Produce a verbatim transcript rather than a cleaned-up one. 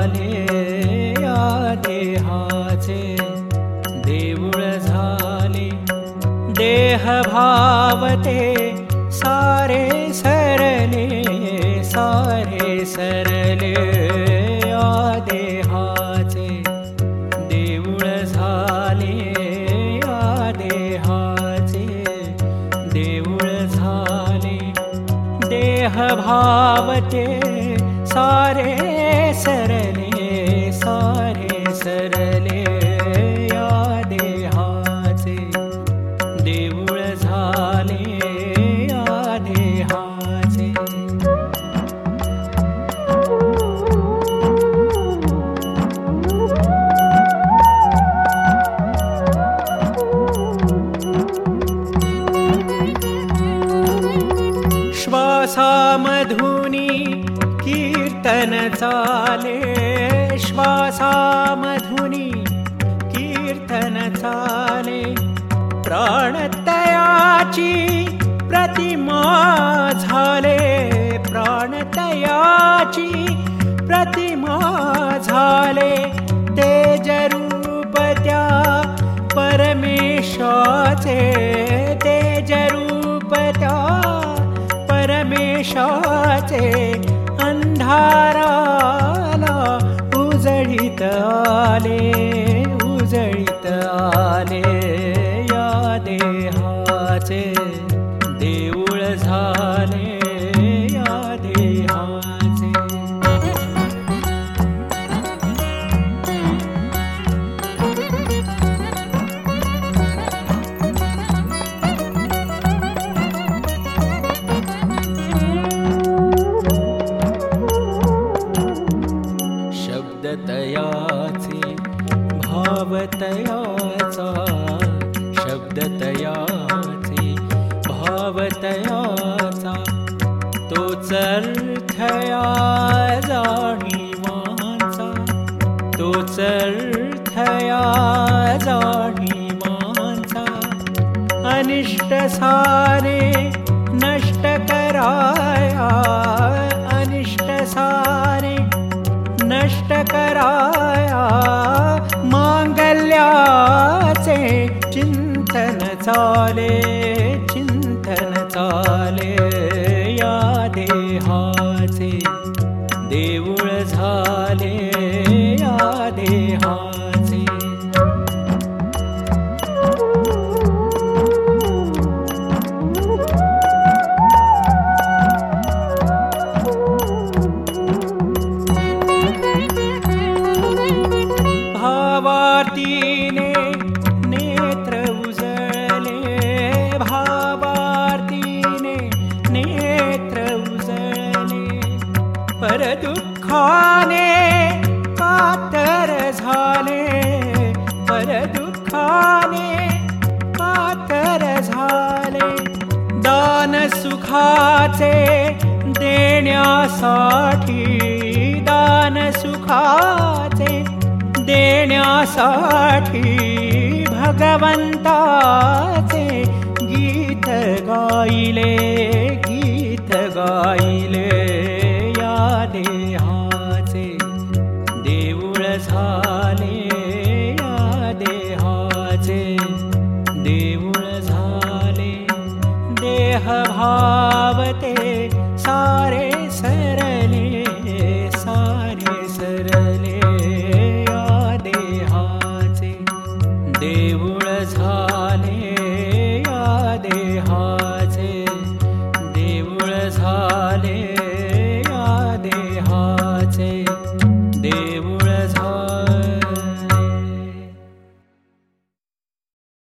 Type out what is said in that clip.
झाले या देहाचे देऊळ झाले देह भावते सारे सरले सारे सरले या देहाचे देऊळ झाले या देहाचे देऊळ झाले देह भावते सारे सरले सारे सरले या देहाचे देऊळ झाले या देहाचे श्वासामधुनी कीर्तन चाले श्वासामधुनी कीर्तन चाले प्राणतयाची प्रतिमा झाले प्राणतयाची प्रतिमा झाले तेजरूप त्या परमेशाचे तेजरूप त्या परमेशाचे अंधाराला उजळीत आले उजळीत आले या देहाचे देऊळ झाले या देहाचे शब्दतयाचे भावतयाचा शब्दतयाचे भावतयाचा तोच अर्थया जाणीवांचा तोच अर्थया जाणीवांचा अनिष्ट सारे नष्ट कराया अनिष्ट सारे नष्ट कराया मांगल्याचे चिंतन चाले चिंतन चाले या देहाचे देऊळ झाले या देहाचे भावार्तीने नेत्र उजळले भावार्तीने नेत्र उजळले परदुःखाने कातर झाले परदुःखाने कातर झाले दान सुखाचे देण्यासाठी दान सुखाचे देण्यासाठी भगवंताचे गीत गायले गीत गायले या देहाचे देऊळ झाले या देहाचे देऊळ झाले देह भावते सारे सरले सारे सरले देऊळ झाले या देहा